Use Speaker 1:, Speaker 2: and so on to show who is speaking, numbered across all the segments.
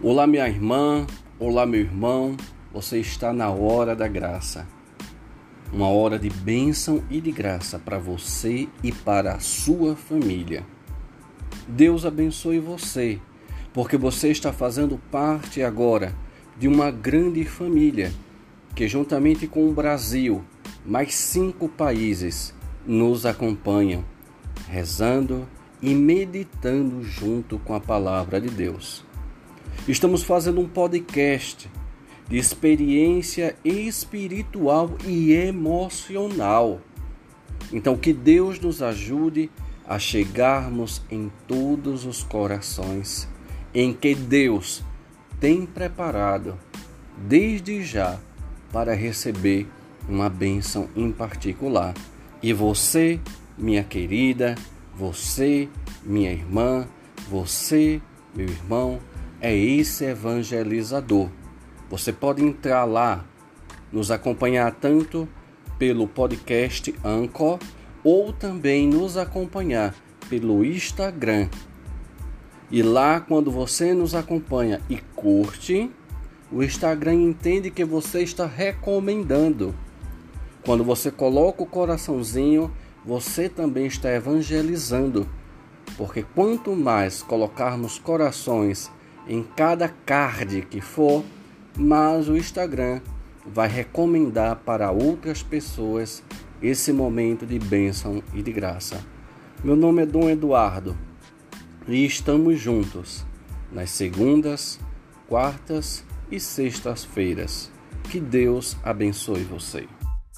Speaker 1: Olá, minha irmã, olá, meu irmão, você está na hora da graça. Uma hora de bênção e de graça para você e para a sua família. Deus abençoe você, porque você está fazendo parte agora de uma grande família, que juntamente com o Brasil, mais 5 países nos acompanham, rezando e meditando junto com a palavra de Deus. Estamos fazendo um podcast de experiência espiritual e emocional. Então, que Deus nos ajude a chegarmos em todos os corações em que Deus tem preparado desde já para receber uma bênção em particular. E você, minha querida, você, minha irmã, você, meu irmão, é esse evangelizador. Você pode entrar lá, nos acompanhar tanto pelo podcast Anchor ou também nos acompanhar pelo Instagram. E lá, quando você nos acompanha e curte, o Instagram entende que você está recomendando. Quando você coloca o coraçãozinho, você também está evangelizando. Porque quanto mais colocarmos corações em cada card que for, mas o Instagram vai recomendar para outras pessoas esse momento de bênção e de graça. Meu nome é Dom Eduardo e estamos juntos nas segundas, quartas e sextas-feiras. Que Deus abençoe você.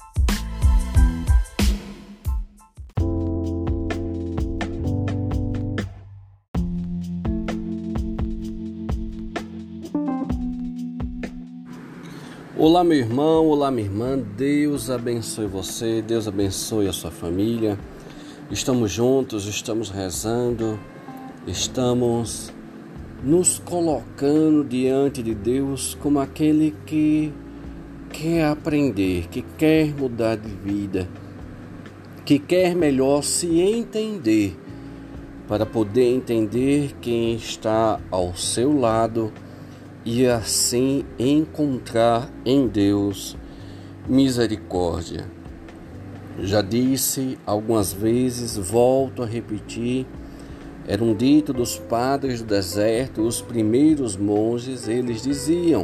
Speaker 1: Olá, meu irmão, olá, minha irmã, Deus abençoe você, Deus abençoe a sua família. Estamos juntos, estamos rezando, estamos nos colocando diante de Deus como aquele que quer aprender, que quer mudar de vida, que quer melhor se entender, para poder entender quem está ao seu lado e assim encontrar em Deus misericórdia. Já disse algumas vezes, volto a repetir, era um dito dos padres do deserto, os primeiros monges, eles diziam: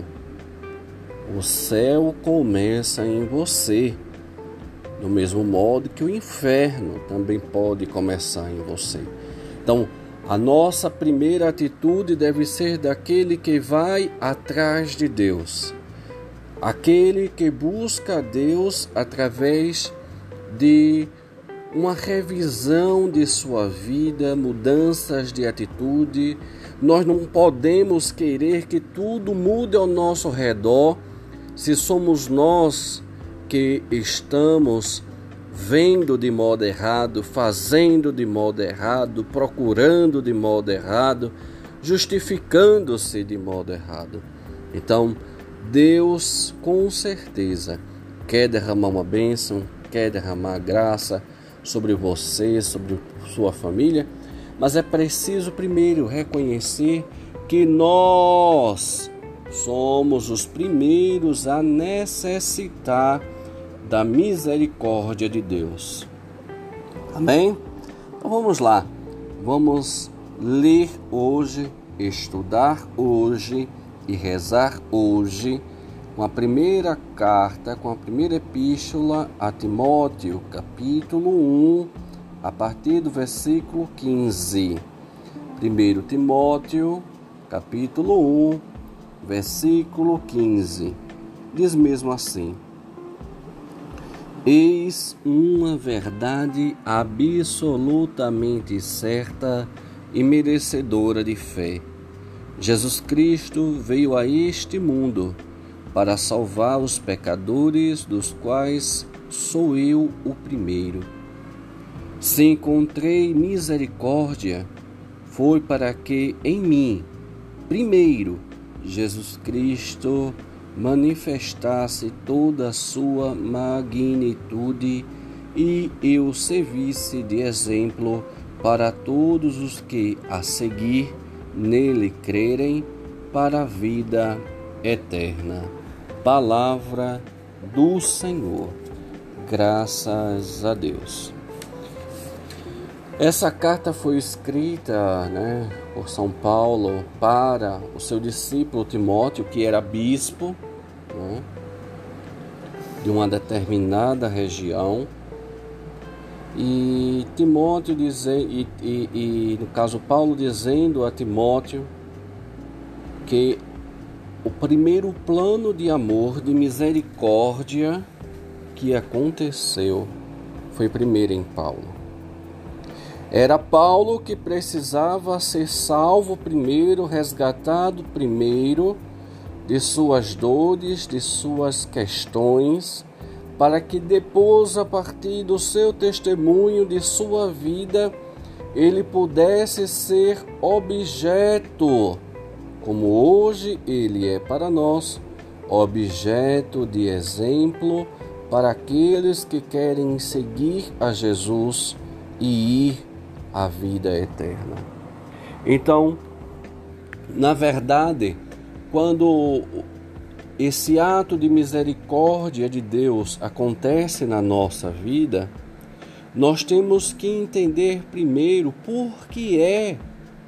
Speaker 1: o céu começa em você, do mesmo modo que o inferno também pode começar em você. Então, a nossa primeira atitude deve ser daquele que vai atrás de Deus, aquele que busca a Deus através de uma revisão de sua vida, mudanças de atitude. Nós não podemos querer que tudo mude ao nosso redor se somos nós que estamos vendo de modo errado, fazendo de modo errado, procurando de modo errado, justificando-se de modo errado. Então, Deus com certeza quer derramar uma bênção, quer derramar graça sobre você, sobre sua família, mas é preciso primeiro reconhecer que nós somos os primeiros a necessitar da misericórdia de Deus. Amém? Então vamos lá. Vamos ler hoje, estudar hoje e rezar hoje com a primeira carta, com a primeira epístola a Timóteo, capítulo 1, a partir do versículo 15. 1 Timóteo, capítulo 1, versículo 15. Diz mesmo assim: eis uma verdade absolutamente certa e merecedora de fé. Jesus Cristo veio a este mundo para salvar os pecadores, dos quais sou eu o primeiro. Se encontrei misericórdia, foi para que em mim, primeiro, Jesus Cristo manifestasse toda a sua magnitude e eu servisse de exemplo para todos os que a seguir nele crerem, para a vida eterna. Palavra do Senhor. Graças a Deus. Essa carta foi escrita, por São Paulo para o seu discípulo Timóteo, que era bispo, de uma determinada região. E Timóteo no caso Paulo dizendo a Timóteo que o primeiro plano de amor, de misericórdia que aconteceu foi primeiro em Paulo. Era Paulo que precisava ser salvo primeiro, resgatado primeiro de suas dores, de suas questões, para que depois, a partir do seu testemunho, de sua vida, ele pudesse ser objeto, como hoje ele é para nós, objeto de exemplo para aqueles que querem seguir a Jesus e ir à vida eterna. Então, na verdade, quando esse ato de misericórdia de Deus acontece na nossa vida, nós temos que entender primeiro por que é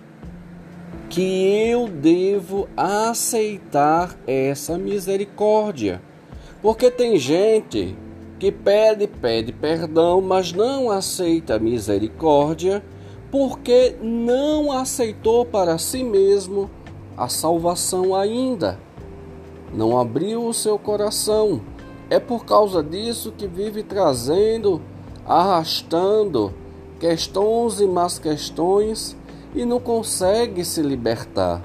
Speaker 1: que eu devo aceitar essa misericórdia. Porque tem gente que pede perdão, mas não aceita a misericórdia porque não aceitou para si mesmo a salvação ainda. Não abriu o seu coração. É por causa disso que vive trazendo, arrastando questões e más questões e não consegue se libertar.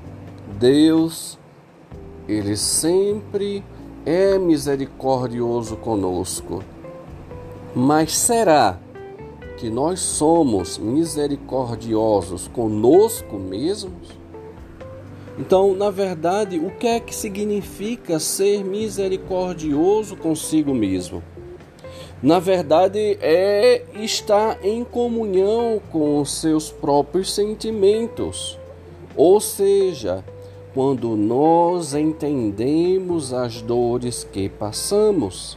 Speaker 1: Deus, Ele sempre é misericordioso conosco. Mas será que nós somos misericordiosos conosco mesmos? Então, na verdade, o que é que significa ser misericordioso consigo mesmo? Na verdade, é estar em comunhão com os seus próprios sentimentos. Ou seja, quando nós entendemos as dores que passamos.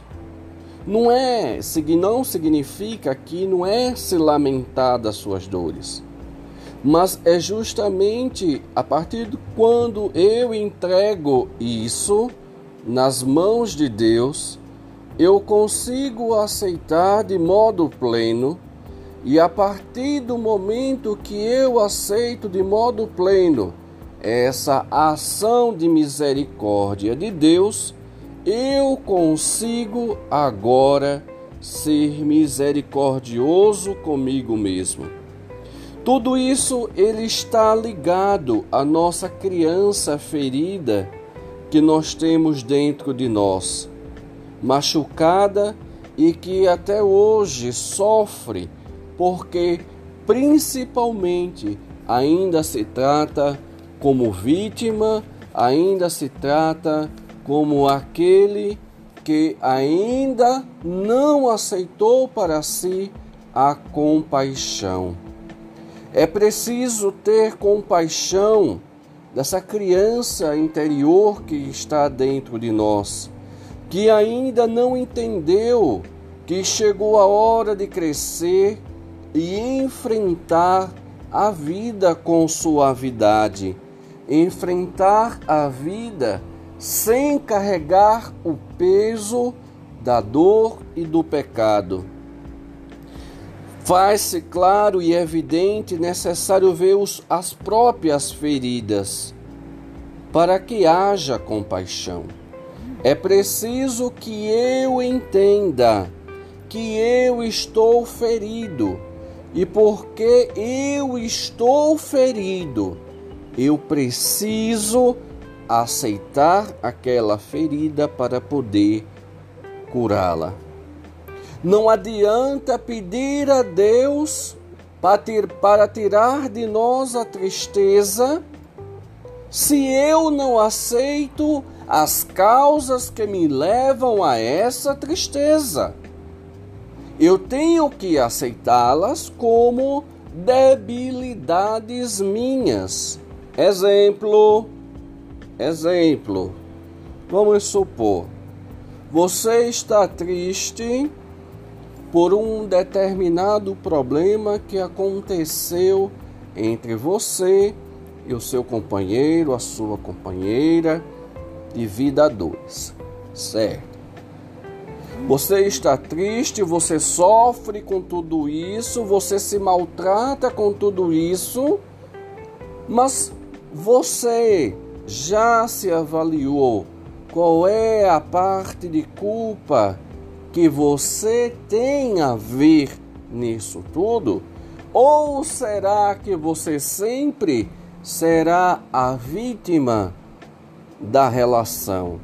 Speaker 1: Não significa que não é se lamentar das suas dores. Mas é justamente a partir de quando eu entrego isso nas mãos de Deus, eu consigo aceitar de modo pleno, e a partir do momento que eu aceito de modo pleno essa ação de misericórdia de Deus, eu consigo agora ser misericordioso comigo mesmo. Tudo isso ele está ligado à nossa criança ferida que nós temos dentro de nós, machucada e que até hoje sofre, porque principalmente ainda se trata como vítima, ainda se trata como aquele que ainda não aceitou para si a compaixão. É preciso ter compaixão dessa criança interior que está dentro de nós, que ainda não entendeu que chegou a hora de crescer e enfrentar a vida com suavidade, enfrentar a vida sem carregar o peso da dor e do pecado. Faz-se claro e evidente necessário ver as próprias feridas para que haja compaixão. É preciso que eu entenda que eu estou ferido, e porque eu estou ferido, eu preciso aceitar aquela ferida para poder curá-la. Não adianta pedir a Deus para tirar de nós a tristeza se eu não aceito as causas que me levam a essa tristeza. Eu tenho que aceitá-las como debilidades minhas. Exemplo, Exemplo, vamos supor, você está triste por um determinado problema que aconteceu entre você e o seu companheiro, a sua companheira, devido a dores, certo? Você está triste, você sofre com tudo isso, você se maltrata com tudo isso, mas você já se avaliou qual é a parte de culpa que você tem a ver nisso tudo? Ou será que você sempre será a vítima da relação?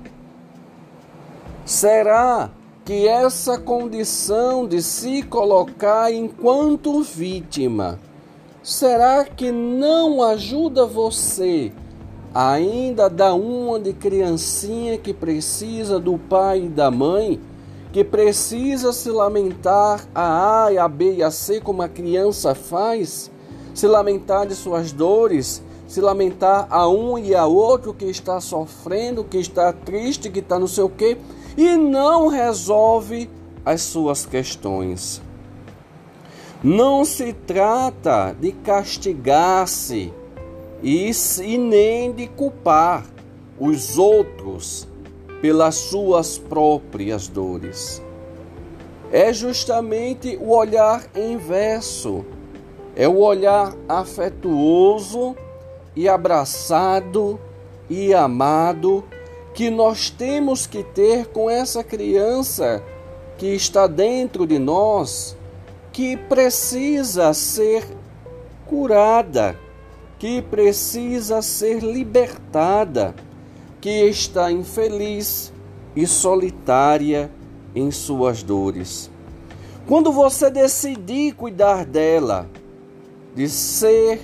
Speaker 1: Será que essa condição de se colocar enquanto vítima, será que não ajuda você a ainda dar uma de criancinha que precisa do pai e da mãe, que precisa se lamentar a A, a B e a C como a criança faz, se lamentar de suas dores, se lamentar a um e a outro que está sofrendo, que está triste, que está não sei o quê, e não resolve as suas questões. Não se trata de castigar-se e nem de culpar os outros pelas suas próprias dores. É justamente o olhar inverso, é o olhar afetuoso e abraçado e amado que nós temos que ter com essa criança que está dentro de nós, que precisa ser curada, que precisa ser libertada, que está infeliz e solitária em suas dores. Quando você decidir cuidar dela, de ser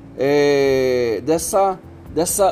Speaker 1: dessa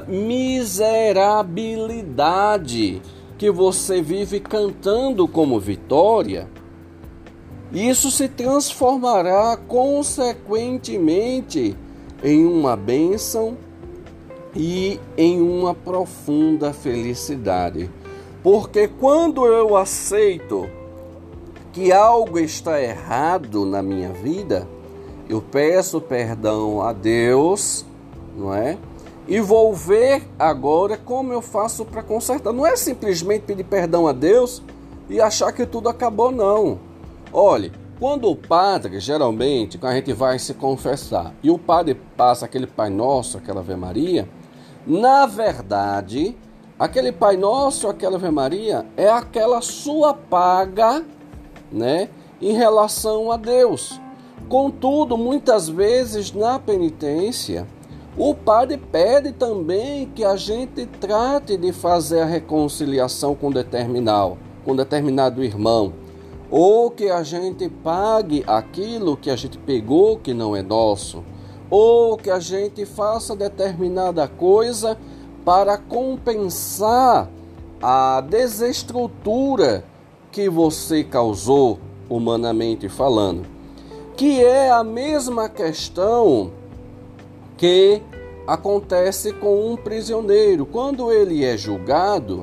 Speaker 1: miserabilidade que você vive cantando como vitória, isso se transformará consequentemente em uma bênção e em uma profunda felicidade. Porque quando eu aceito que algo está errado na minha vida, eu peço perdão a Deus, não é? E vou ver agora como eu faço para consertar. Não é simplesmente pedir perdão a Deus e achar que tudo acabou, não. Olhe, quando o padre, geralmente, quando a gente vai se confessar, e o padre passa aquele Pai Nosso, aquela Ave Maria, na verdade, aquele Pai Nosso, aquela Ave Maria, é aquela sua paga, né, em relação a Deus. Contudo, muitas vezes na penitência, o padre pede também que a gente trate de fazer a reconciliação com determinado irmão, ou que a gente pague aquilo que a gente pegou que não é nosso, ou que a gente faça determinada coisa para compensar a desestrutura que você causou, humanamente falando, que é a mesma questão que acontece com um prisioneiro. Quando ele é julgado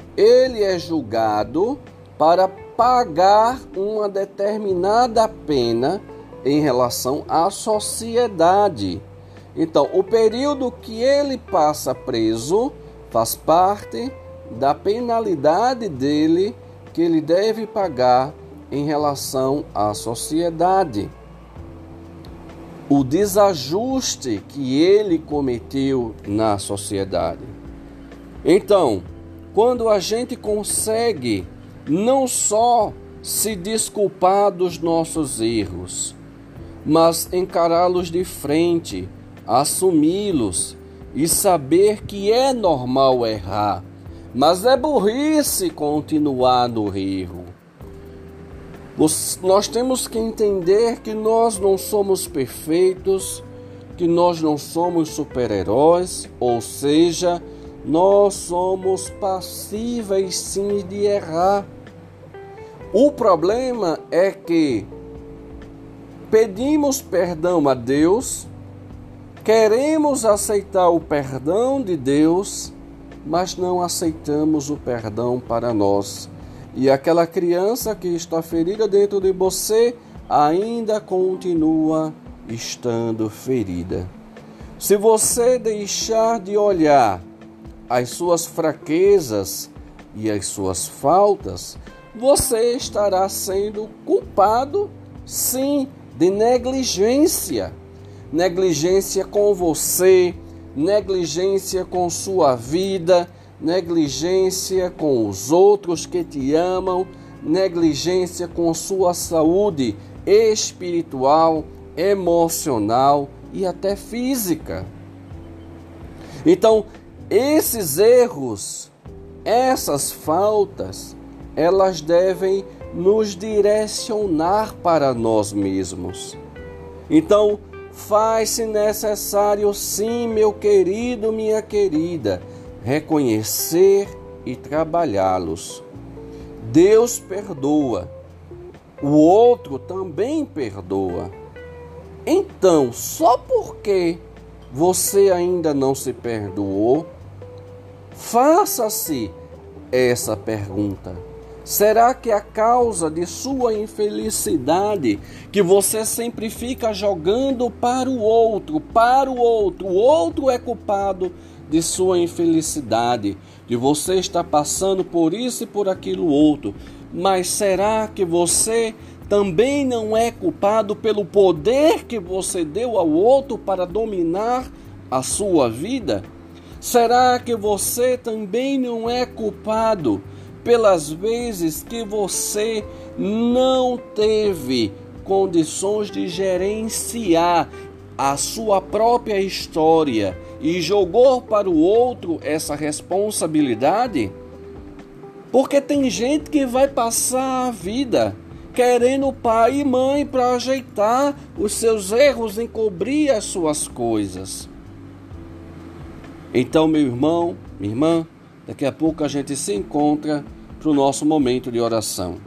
Speaker 1: para pagar uma determinada pena em relação à sociedade. Então, o período que ele passa preso faz parte da penalidade dele que ele deve pagar em relação à sociedade. O desajuste que ele cometeu na sociedade. Então, quando a gente consegue não só se desculpar dos nossos erros, mas encará-los de frente, assumi-los e saber que é normal errar, mas é burrice continuar no erro. Nós temos que entender que nós não somos perfeitos, que nós não somos super-heróis, ou seja, nós somos passíveis sim de errar. O problema é que pedimos perdão a Deus, queremos aceitar o perdão de Deus, mas não aceitamos o perdão para nós. E aquela criança que está ferida dentro de você ainda continua estando ferida. Se você deixar de olhar as suas fraquezas e as suas faltas, você estará sendo culpado, sim, de negligência. Negligência com você, negligência com sua vida, negligência com os outros que te amam, negligência com sua saúde espiritual, emocional e até física. Então, esses erros, essas faltas, elas devem nos direcionar para nós mesmos. Então, faz-se necessário, sim, meu querido, minha querida, reconhecer e trabalhá-los. Deus perdoa, o outro também perdoa. Então, só porque você ainda não se perdoou, faça-se essa pergunta. Será que a causa de sua infelicidade, que você sempre fica jogando para o outro, o outro é culpado de sua infelicidade, de você estar passando por isso e por aquilo outro, mas será que você também não é culpado pelo poder que você deu ao outro para dominar a sua vida? Será que você também não é culpado pelas vezes que você não teve condições de gerenciar a sua própria história e jogou para o outro essa responsabilidade? Porque tem gente que vai passar a vida querendo pai e mãe para ajeitar os seus erros, encobrir as suas coisas. Então, meu irmão, minha irmã, daqui a pouco a gente se encontra para o nosso momento de oração.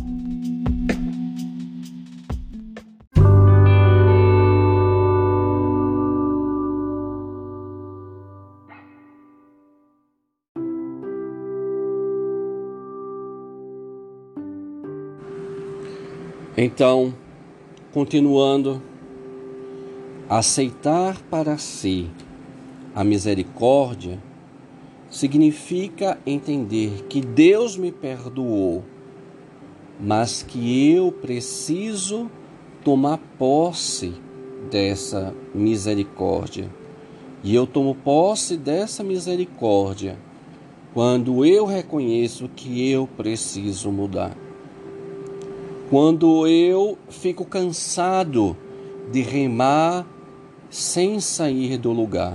Speaker 1: Então, continuando, aceitar para si a misericórdia significa entender que Deus me perdoou, mas que eu preciso tomar posse dessa misericórdia. E eu tomo posse dessa misericórdia quando eu reconheço que eu preciso mudar. Quando eu fico cansado de remar sem sair do lugar.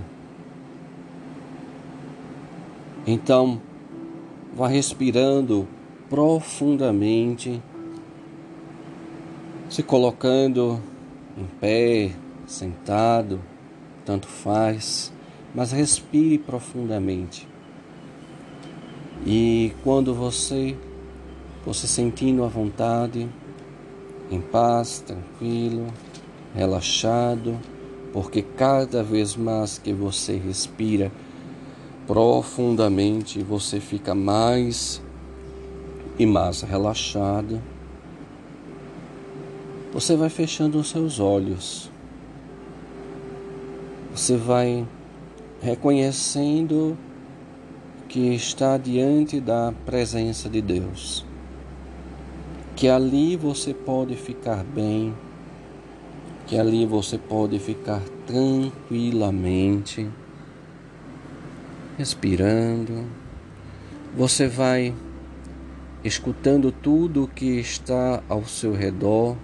Speaker 1: Então, vá respirando profundamente, se colocando em pé, sentado, tanto faz, mas respire profundamente. E quando você sentindo à vontade, em paz, tranquilo, relaxado, porque cada vez mais que você respira profundamente, você fica mais e mais relaxado. Você vai fechando os seus olhos. Você vai reconhecendo que está diante da presença de Deus. Que ali você pode ficar bem, que ali você pode ficar tranquilamente, respirando. Você vai escutando tudo o que está ao seu redor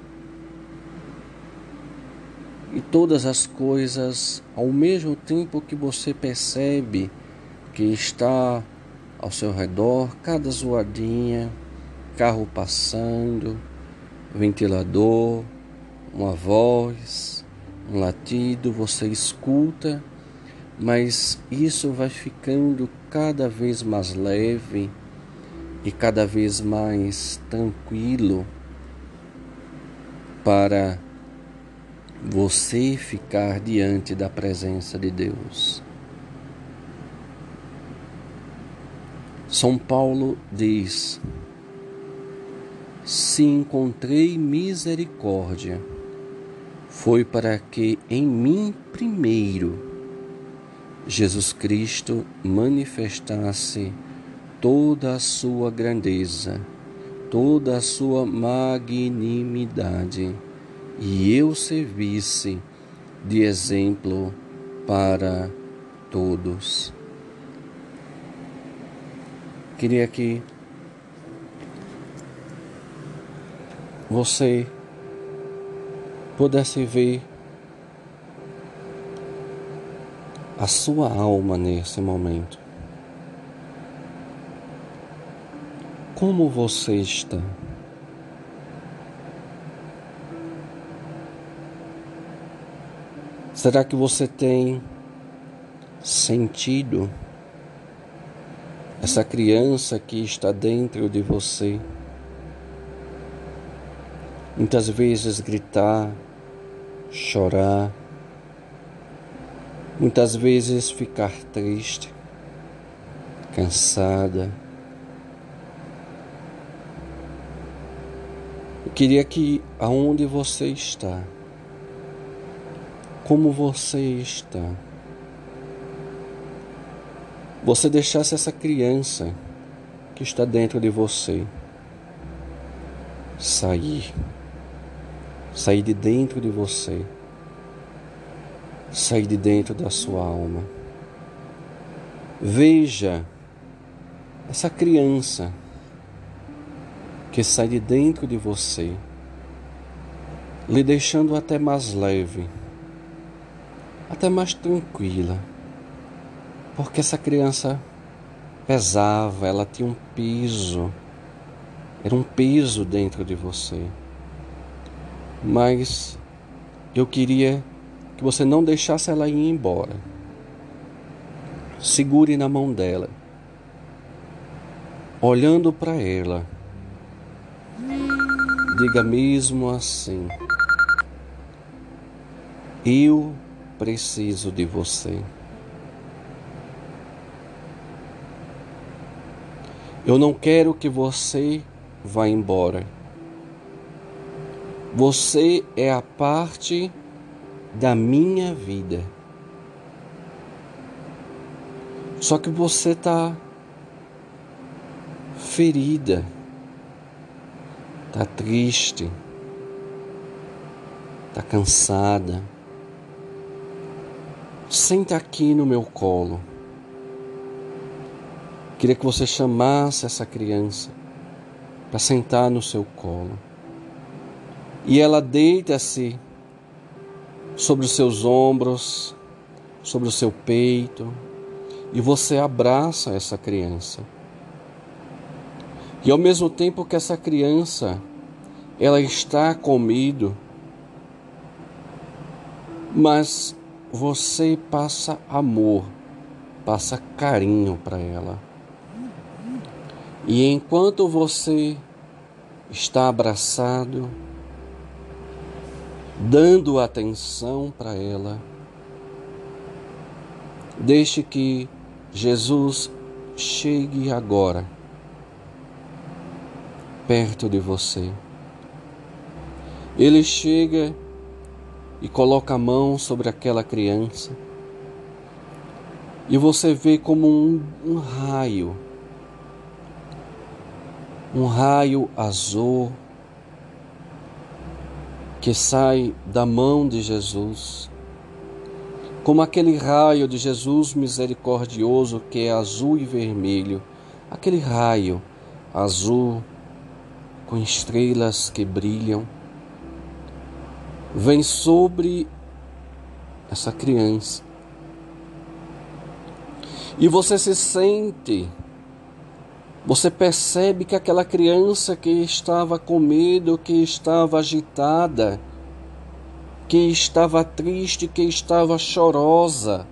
Speaker 1: e todas as coisas ao mesmo tempo que você percebe que está ao seu redor, cada zoadinha, carro passando, ventilador, uma voz, um latido, você escuta, mas isso vai ficando cada vez mais leve e cada vez mais tranquilo para você ficar diante da presença de Deus. São Paulo diz: se encontrei misericórdia, foi para que em mim primeiro Jesus Cristo manifestasse toda a sua grandeza, toda a sua magnanimidade, e eu servisse de exemplo para todos. Queria que você pudesse ver a sua alma nesse momento. Como você está? Será que você tem sentido essa criança que está dentro de você? Muitas vezes gritar, chorar, muitas vezes ficar triste, cansada. Eu queria que aonde você está, como você está, você deixasse essa criança que está dentro de você sair de dentro de você, sair de dentro da sua alma. Veja essa criança que sai de dentro de você, lhe deixando até mais leve, até mais tranquila, porque essa criança pesava, ela tinha um peso, era um peso dentro de você. Mas eu queria que você não deixasse ela ir embora. Segure na mão dela, olhando para ela. Diga mesmo assim: eu preciso de você. Eu não quero que você vá embora. Você é a parte da minha vida. Só que você está ferida, está triste, está cansada. Senta aqui no meu colo. Queria que você chamasse essa criança para sentar no seu colo. E ela deita-se sobre os seus ombros, sobre o seu peito, e você abraça essa criança. E ao mesmo tempo que essa criança, ela está com medo, mas você passa amor, passa carinho para ela. E enquanto você está abraçado, dando atenção para ela, deixe que Jesus chegue agora perto de você. Ele chega e coloca a mão sobre aquela criança, e você vê como um raio azul que sai da mão de Jesus, como aquele raio de Jesus misericordioso que é azul e vermelho, aquele raio azul com estrelas que brilham, vem sobre essa criança. E você se sente, você percebe que aquela criança que estava com medo, que estava agitada, que estava triste, que estava chorosa,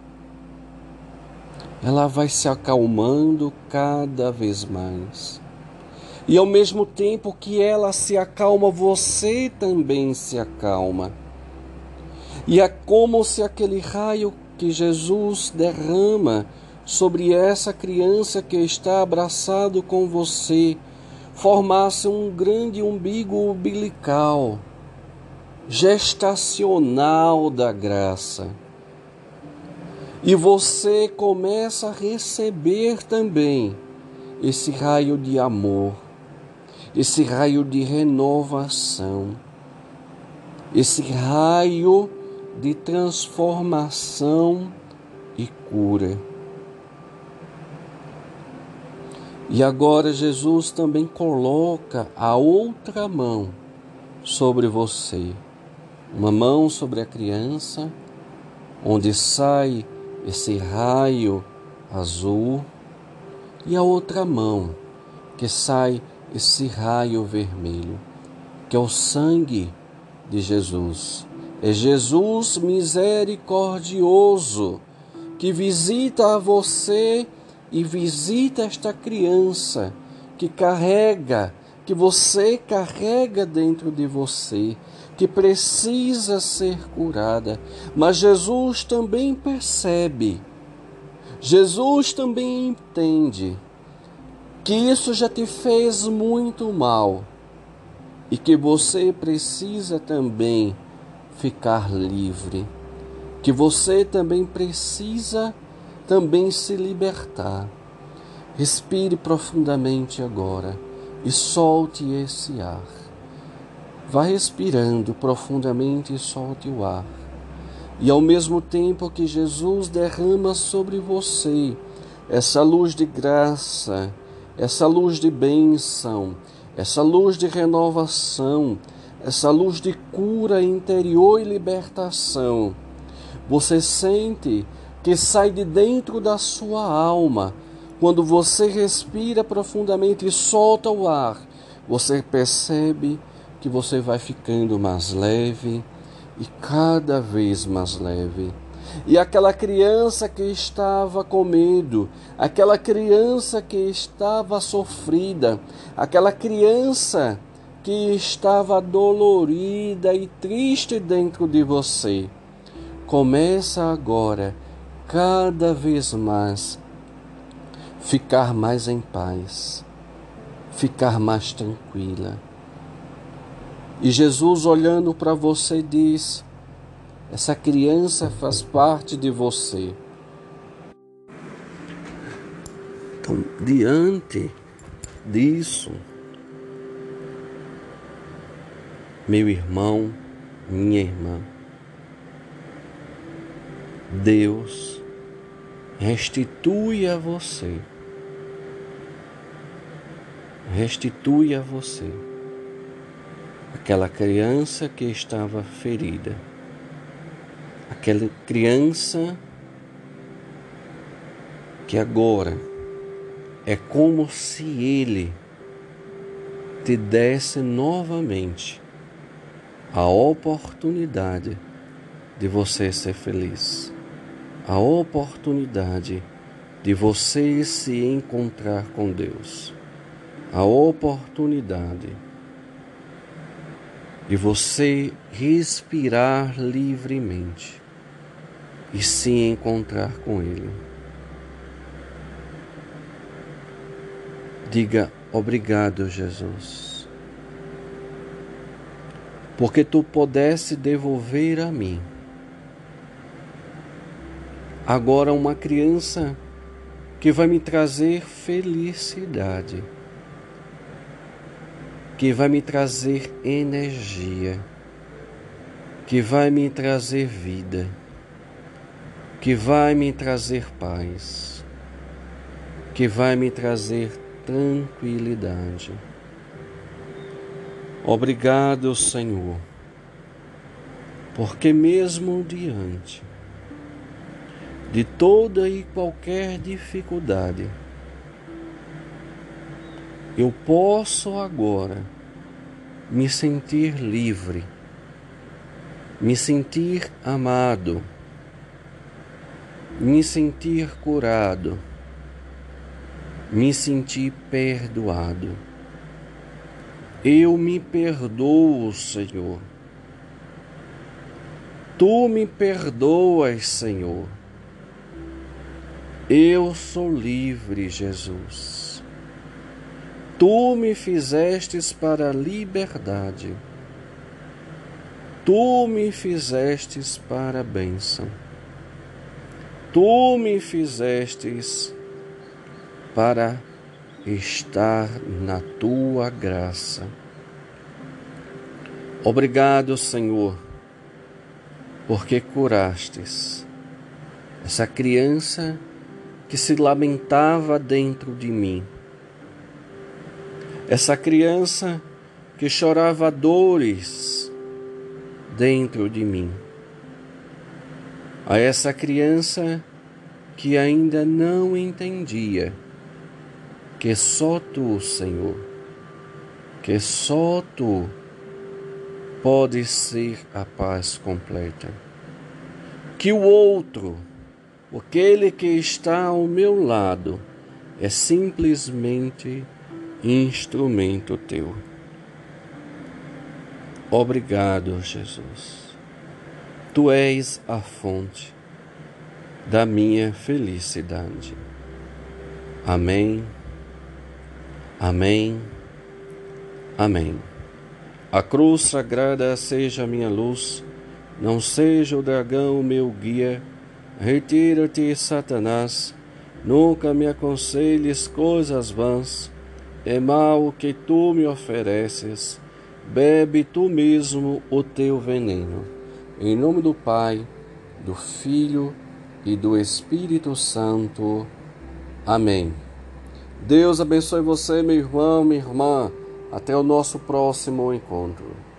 Speaker 1: ela vai se acalmando cada vez mais. E ao mesmo tempo que ela se acalma, você também se acalma. E é como se aquele raio que Jesus derrama sobre essa criança que está abraçado com você, formasse um grande umbigo umbilical, gestacional da graça. E você começa a receber também esse raio de amor, esse raio de renovação, esse raio de transformação e cura. E agora Jesus também coloca a outra mão sobre você, uma mão sobre a criança, onde sai esse raio azul, e a outra mão que sai esse raio vermelho, que é o sangue de Jesus. É Jesus misericordioso que visita a você e visita esta criança que você carrega dentro de você, que precisa ser curada. Mas Jesus também percebe, Jesus também entende que isso já te fez muito mal e que você precisa também ficar livre, que você também precisa se libertar. Respire profundamente agora e solte esse ar. Vá respirando profundamente e solte o ar. E ao mesmo tempo que Jesus derrama sobre você essa luz de graça, essa luz de bênção, essa luz de renovação, essa luz de cura interior e libertação, você sente que sai de dentro da sua alma. Quando você respira profundamente e solta o ar, você percebe que você vai ficando mais leve e cada vez mais leve. E aquela criança que estava com medo, aquela criança que estava sofrida, aquela criança que estava dolorida e triste dentro de você, começa agora cada vez mais ficar mais em paz, ficar mais tranquila. E Jesus, olhando para você, diz: essa criança faz parte de você. Então, diante disso, meu irmão, minha irmã, Deus restitui a você aquela criança que estava ferida, aquela criança que agora é como se Ele te desse novamente a oportunidade de você ser feliz, a oportunidade de você se encontrar com Deus, a oportunidade de você respirar livremente e se encontrar com Ele. Diga: obrigado, Jesus, porque Tu pudesse devolver a mim agora uma criança que vai me trazer felicidade, que vai me trazer energia, que vai me trazer vida, que vai me trazer paz, que vai me trazer tranquilidade. Obrigado, Senhor, porque mesmo diante de toda e qualquer dificuldade, eu posso agora me sentir livre, me sentir amado, me sentir curado, me sentir perdoado. Eu me perdoo, Senhor. Tu me perdoas, Senhor. Eu sou livre, Jesus. Tu me fizestes para a liberdade. Tu me fizestes para a bênção. Tu me fizestes para estar na tua graça. Obrigado, Senhor, porque curastes essa criança que se lamentava dentro de mim. Essa criança que chorava dores dentro de mim. A essa criança que ainda não entendia que só Tu, Senhor, que só Tu pode ser a paz completa. Que o outro, aquele que está ao meu lado, é simplesmente instrumento Teu. Obrigado, Jesus. Tu és a fonte da minha felicidade. Amém. Amém. Amém. A cruz sagrada seja a minha luz, não seja o dragão o meu guia. Retira-te, Satanás, nunca me aconselhes coisas vãs. É mal o que tu me ofereces, bebe tu mesmo o teu veneno. Em nome do Pai, do Filho e do Espírito Santo. Amém. Deus abençoe você, meu irmão, minha irmã. Até o nosso próximo encontro.